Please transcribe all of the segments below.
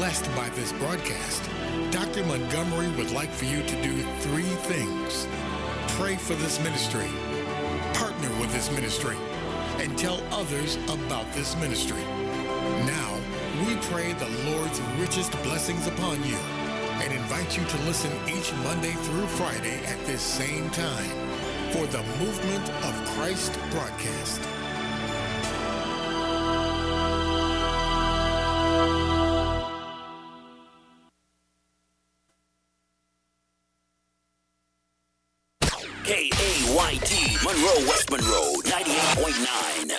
blessed by this broadcast, Dr. Montgomery would like for you to do three things. Pray for this ministry, partner with this ministry, and tell others about this ministry. Now, we pray the Lord's richest blessings upon you and invite you to listen each Monday through Friday at this same time for the Movement of Christ broadcast. KAYT, Monroe, West Monroe, 98.9.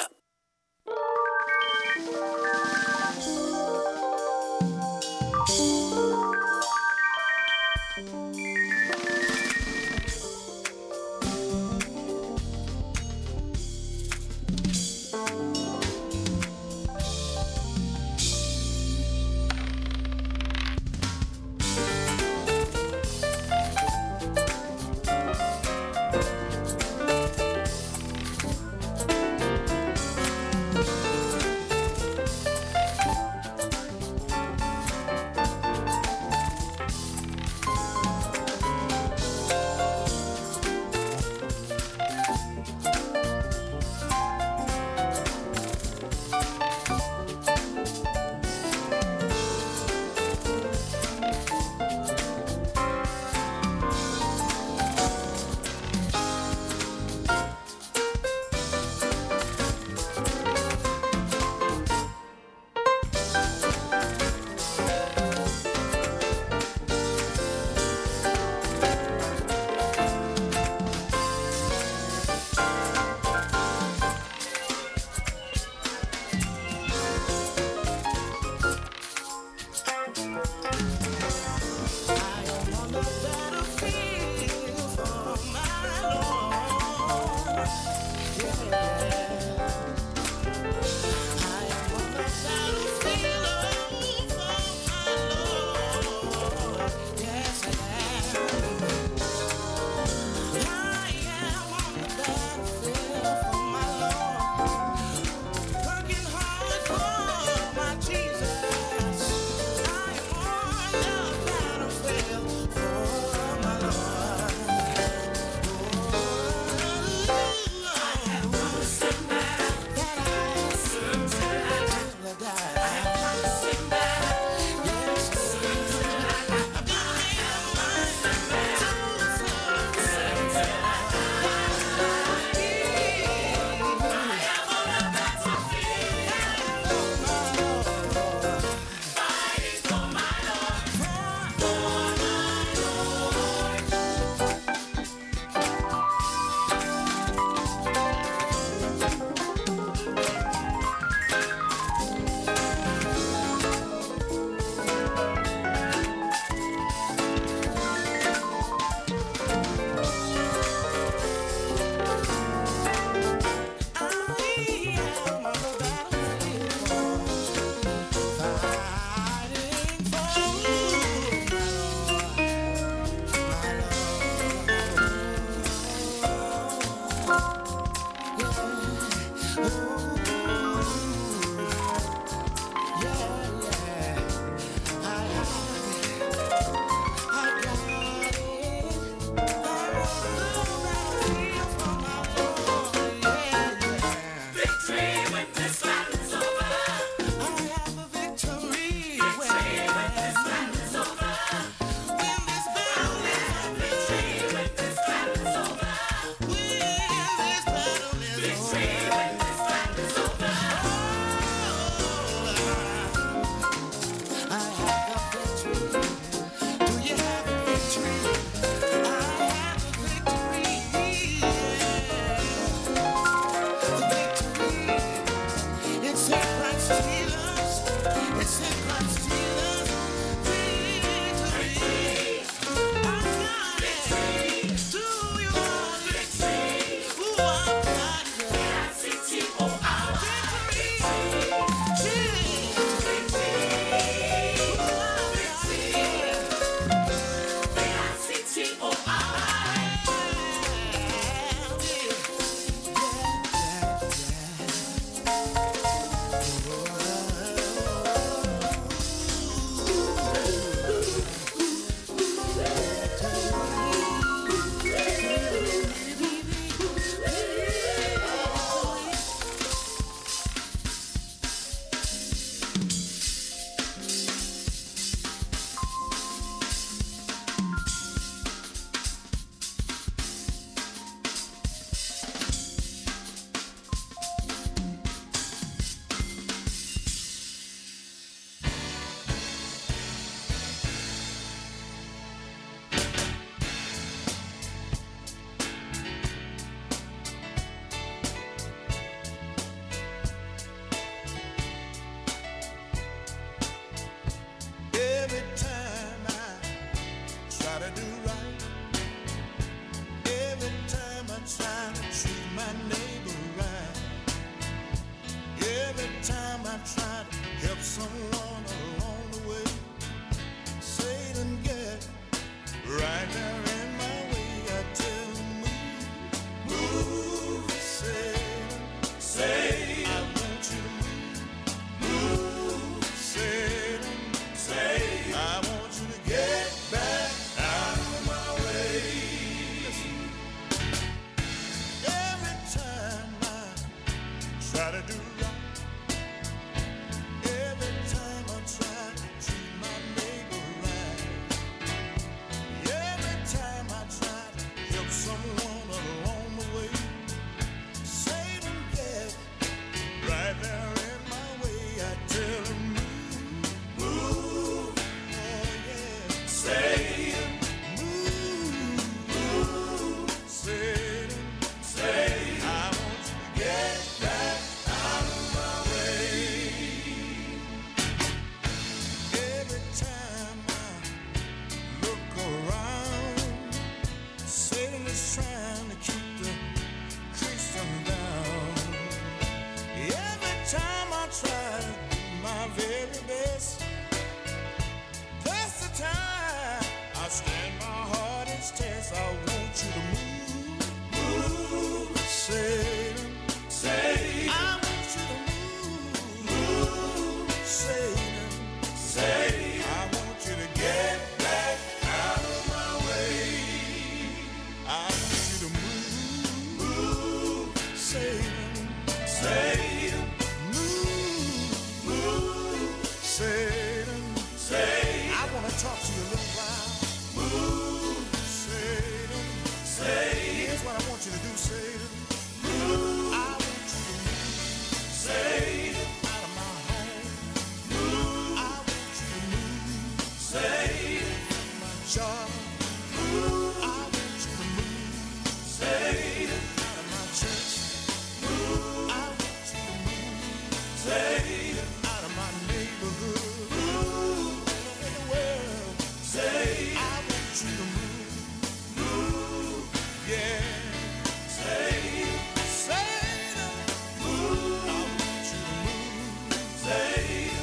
star. Move. I want you to move. Satan. Out of my church. Move. I want you to move. Satan. Out of my neighborhood. Move. All over the world. Satan. I want you to move. Move. Yeah. Satan. Satan. Move. I want you to move. Satan.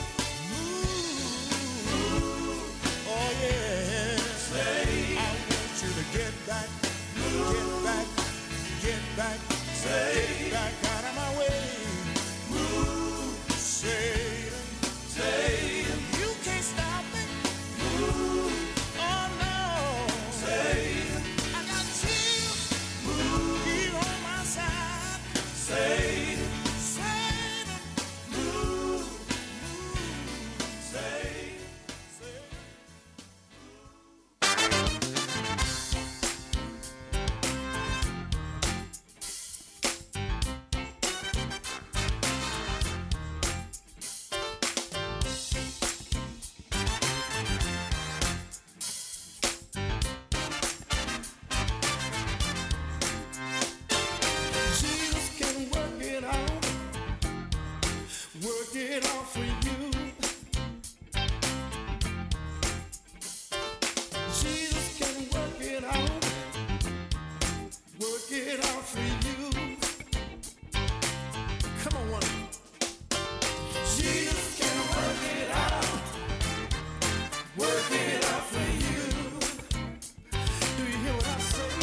Oh yeah, say I want you to get back, get back, get back, say get back out of my way. Move, say, you can't stop me. Move, oh no, say I got you. Move, you on my side. Say, move, say. Work it out for you. Jesus can work it out. Work it out for you. Come on, one. Jesus can work it out. Work it out for you. Do you hear what I say?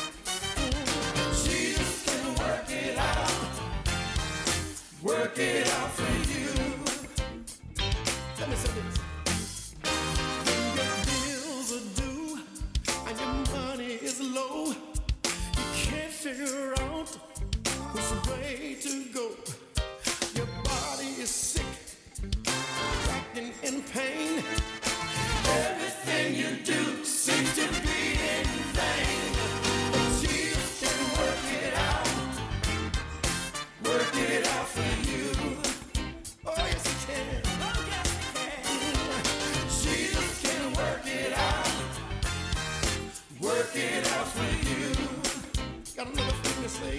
Jesus can work it out. Work it out for you. Let me say this. When your bills are due and your money is low, you can't figure out which way to go. Your body is sick, acting in pain. Everything you do seems to be in vain. But Jesus can work it out. Work it out for you. Oh, yes, he can. Oh, yes, he can. Jesus can work it out. Work it out for you. Got another thing to say.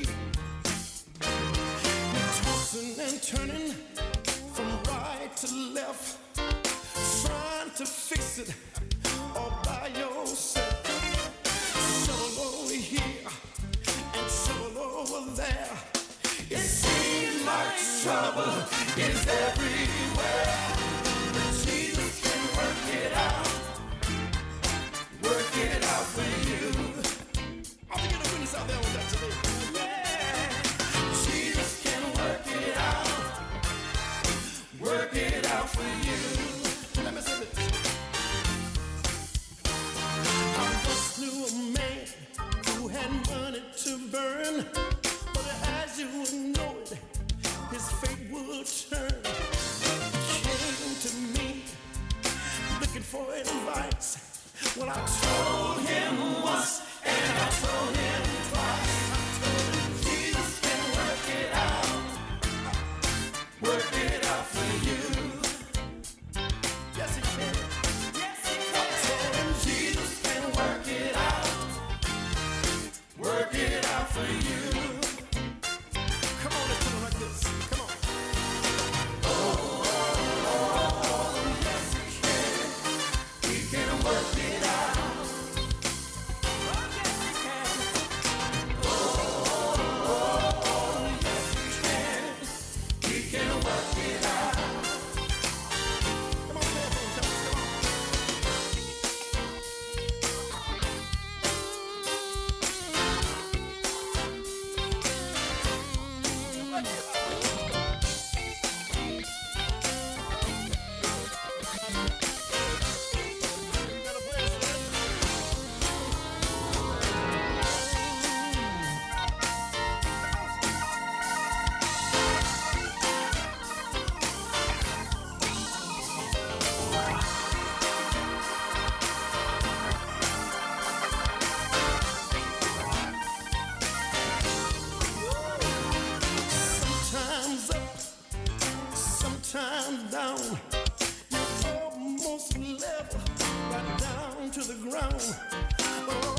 You're tossing and turning from right to left, trying to fix it all by yourself. Trouble over here and trouble over there. It seems like trouble is everywhere. But Jesus can work it out. Work it out for you. I think you're witness out there on that today. Yeah. Jesus can work it out. Work it out for you. Let me say this. I once knew a man who had money to burn. As you would know it, his fate would turn. Came to me looking for advice. Well, I told him once and I told him twice. I told him Jesus can work it out. Work it out for you. Yes, he can. Yes, he can. I told him Jesus can work it out. Work it out for you. Come on, let's do it like this. Come on. Oh, yes, he can. He can work it out. Oh, yes, he can. Oh, yes, he can. He can work it out. Come on, come on. the ground. Oh.